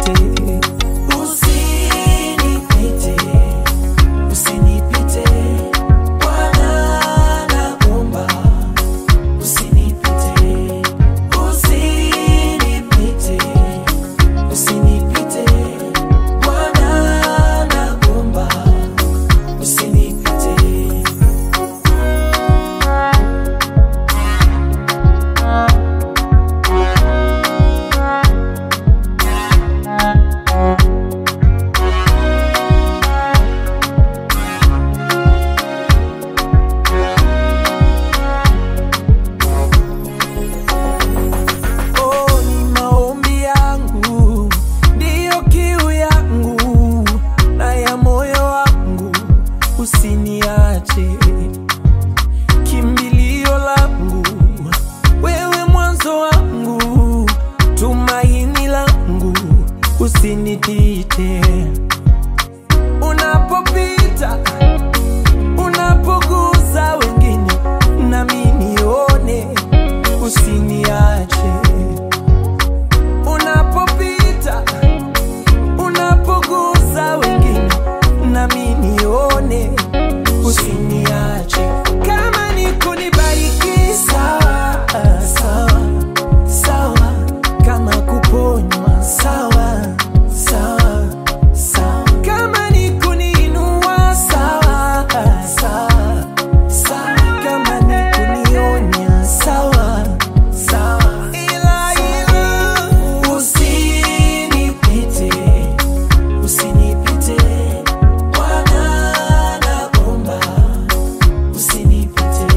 usinipite. Usinipite, usinipite, Bwana naomba. Usinipite, usinipite, usinipite, Bwana naomba. Usinipite. Usiniache, kimbilio langu, wewe mwanzo wangu, tumaini langu, usinipite. Unapopita, unapogusa wengine, na mimi nione, usiniache. Unapopita, unapogusa wengine, na mimi nione, usiniache. Kama ni kunibariki sawa, sawa, sawa. Kama kuponywa sawa, sawa, sawa. Kama ni kuniinua sawa, sawa, sawa. Kama ni kunionya sawa, sawa. Ila usinipite, usinipite, Bwana naomba. Usinipite,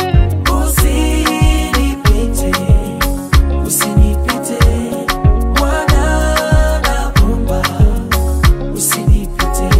usinipite, usinipite, Bwana naomba. Usinipite.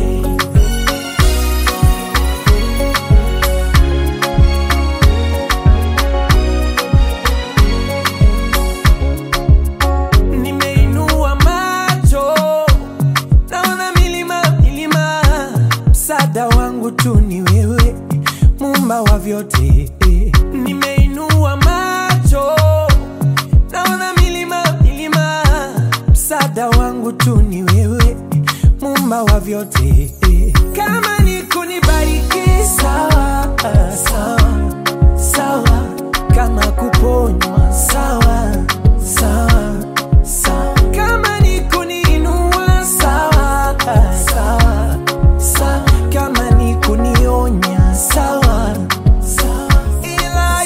Nimeinua macho, naona milima, milima. Msaada wangu tu ni wewe, Muumba wa vyote. Nimeinua macho, naona milima, milima. Msaada wangu tu ni wewe, Muumba wa vyote. Kama ni kunibariki sawa, sawa, sawa. Kama kuponywa sawa, sawa, sawa. Kama ni kuniinua sawa, sawa, sawa. Kama ni kunionya sawa, sawa. Ila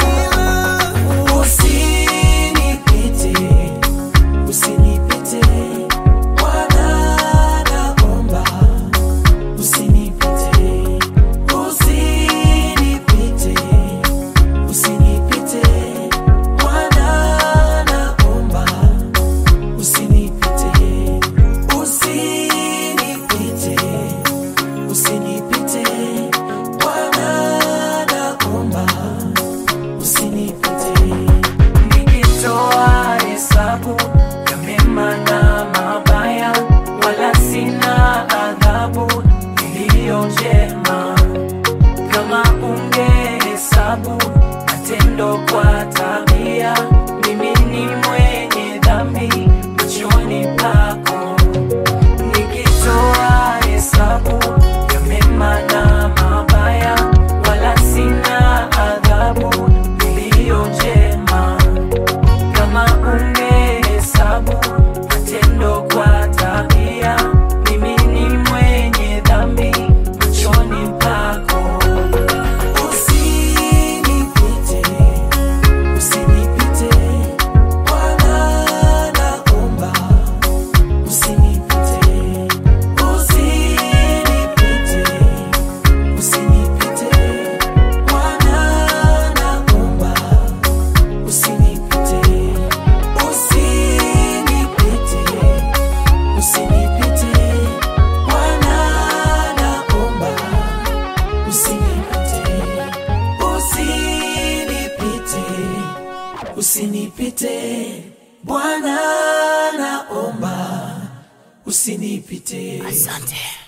usinipite, usinipite, Bwana naomba. Usinipite, usinipite, usinipite, Bwana naomba. Usinipite, usinipite, usinipite, Bwana naomba. Usinipite. Nikitoa hesabu ya mema na mabaya, wala sina adhabu iliyo njema. Kama ungehesabu matendo kwa tabia, mimi ni mwenye dhambi machoni pako. Nikitoa hesabu ya mema na mabaya, wala sina adhabu iliyo njema. Kama ungehesabu matendo kwa tabia, mimi ni mwenye dhambi machoni pako. Usinipite, usinipite, Bwana naomba. Usinipite, usinipite, usinipite, Bwana naomba. Usinipite, usinipite, usinipite, Bwana naomba. Usinipite, usinipite, usinipite, Bwana naomba. Usinipite. Asante.